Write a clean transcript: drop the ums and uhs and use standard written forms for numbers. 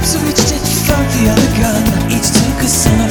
Perhaps we switched it from the other gun. Each took a son of